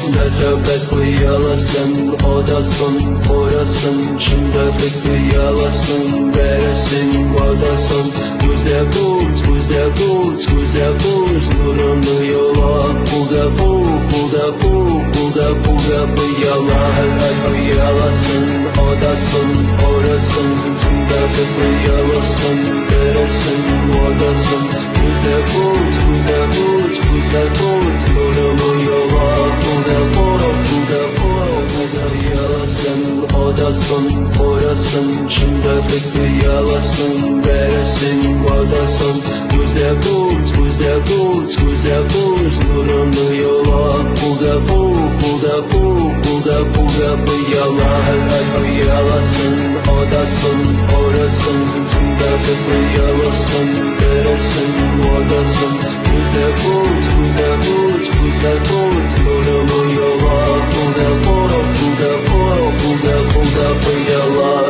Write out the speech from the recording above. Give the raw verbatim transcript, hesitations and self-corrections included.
Ne tövbet kıyalasın, odasın, orasın. Çin trafik kıyalasın, veresin, odasın. Gözde buz, gözde buz, gözde buz. Nurumlu yola, bulda bu, bulda bu, bulda bulda kıyala. Hemen kıyalasın, odasın, orasın. Çin trafik kıyalasın, veresin, odasın. Gözde buz, gözde buz, gözde buz. Nurumlu yola, bulda bu, bulda bu, bulda kıyalasın, odasın, orasın. Çin trafik kıyalasın, veresin, odasın. Gözde buz, gözde buz, gözde buz. Nurumlu yola, bulda bu, bulda bu, bulda bulda kıyala. Hemen kıyalasın, odasın, orasın. Çin trafik kıyalasın, veresin, odasın. Gözde buz, gözde buz, gözde buz.